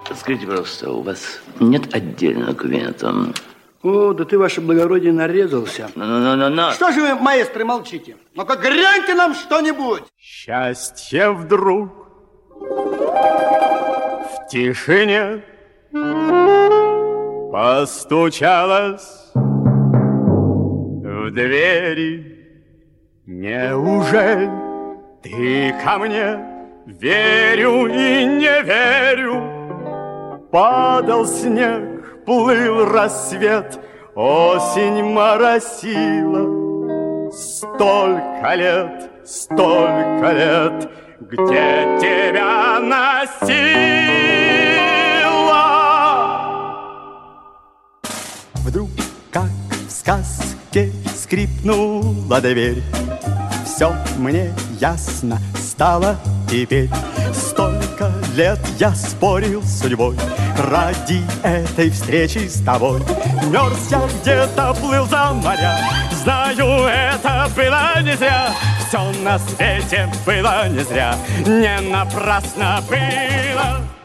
Скажите, пожалуйста, у вас нет отдельного кабинета? О, да ты, ваше благородие, нарезался. Но. Что же вы, маэстро, молчите? Ну-ка, гляньте нам что-нибудь. Счастье вдруг в тишине постучалось в двери. Неужели ты ко мне? Верю и не верю. Падал снег, плыл рассвет, осень моросила. Столько лет, где тебя носила. Вдруг, как в сказке, скрипнула дверь. Все мне ясно стало теперь. Столько лет я спорил с судьбой ради этой встречи с тобой. Мерз я где-то, плыл за моря. Знаю, это было не зря. Все на свете было не зря. Не напрасно было.